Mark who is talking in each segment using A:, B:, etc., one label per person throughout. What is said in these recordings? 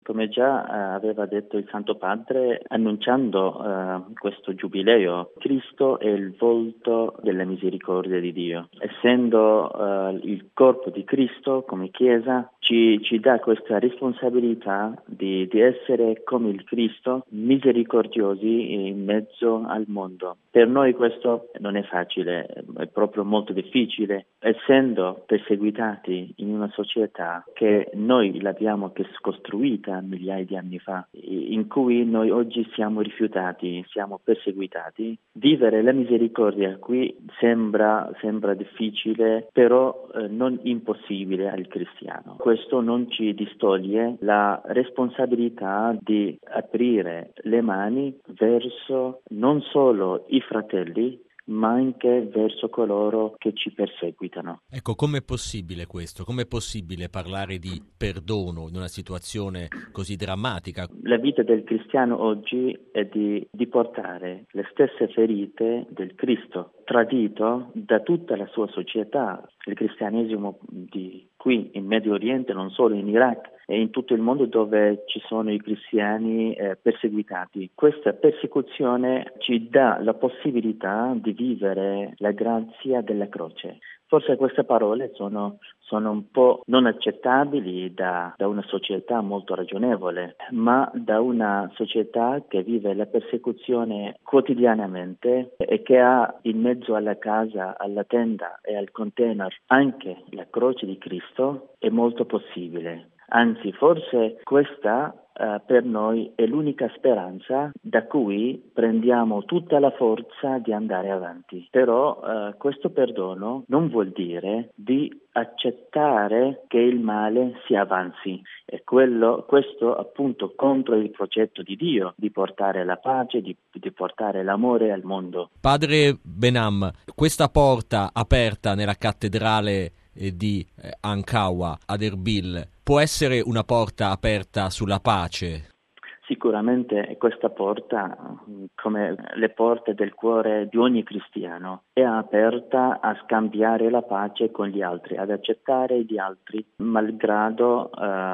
A: come già aveva detto il Santo Padre annunciando questo giubileo. Cristo è il volto della misericordia di Dio. Essendo il corpo di Cristo come Chiesa, ci dà questa responsabilità di essere come il Cristo, misericordiosi in mezzo al mondo. Per noi questo non è facile, è proprio molto difficile, essendo perseguitati in una società che noi l'abbiamo costruita migliaia di anni fa, in cui noi oggi siamo rifiutati, siamo perseguitati. Vivere la misericordia qui sembra difficile, però non impossibile al cristiano. Questo non ci distoglie la responsabilità di aprire le mani verso non solo i fratelli, ma anche verso coloro che ci perseguitano.
B: Ecco, com'è possibile questo? Com'è possibile parlare di perdono in una situazione così drammatica?
A: La vita del cristiano oggi è di portare le stesse ferite del Cristo, tradito da tutta la sua società. Il cristianesimo di qui in Medio Oriente, non solo in Iraq, e in tutto il mondo dove ci sono i cristiani perseguitati. Questa persecuzione ci dà la possibilità di vivere la grazia della croce. Forse queste parole sono un po' non accettabili da una società molto ragionevole, ma da una società che vive la persecuzione quotidianamente e che ha in mezzo alla casa, alla tenda e al container anche la croce di Cristo, è molto possibile. Anzi, forse questa per noi è l'unica speranza da cui prendiamo tutta la forza di andare avanti. Però questo perdono non vuol dire di accettare che il male si avanzi. E questo appunto contro il progetto di Dio di portare la pace, di portare l'amore al mondo.
B: Padre Benham, questa porta aperta nella cattedrale di Ankawa ad Erbil può essere una porta aperta sulla pace?
A: Sicuramente questa porta, come le porte del cuore di ogni cristiano, è aperta a scambiare la pace con gli altri, ad accettare gli altri, malgrado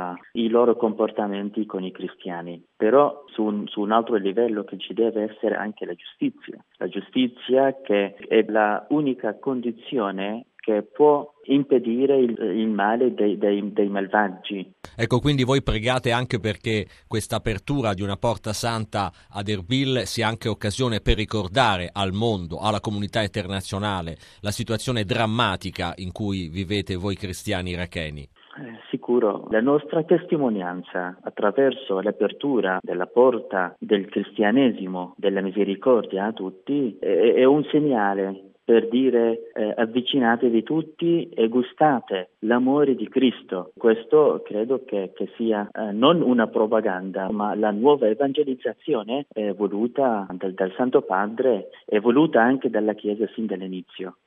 A: i loro comportamenti con i cristiani. Però su un altro livello che ci deve essere anche la giustizia che è la unica condizione che può impedire il male dei malvagi.
B: Ecco, quindi voi pregate anche perché questa apertura di una porta santa ad Erbil sia anche occasione per ricordare al mondo, alla comunità internazionale, la situazione drammatica in cui vivete voi cristiani iracheni.
A: Sicuro, la nostra testimonianza attraverso l'apertura della porta del cristianesimo, della misericordia a tutti, è un segnale per dire avvicinatevi tutti e gustate l'amore di Cristo. Questo credo che sia non una propaganda, ma la nuova evangelizzazione voluta dal Santo Padre e voluta anche dalla Chiesa sin dall'inizio.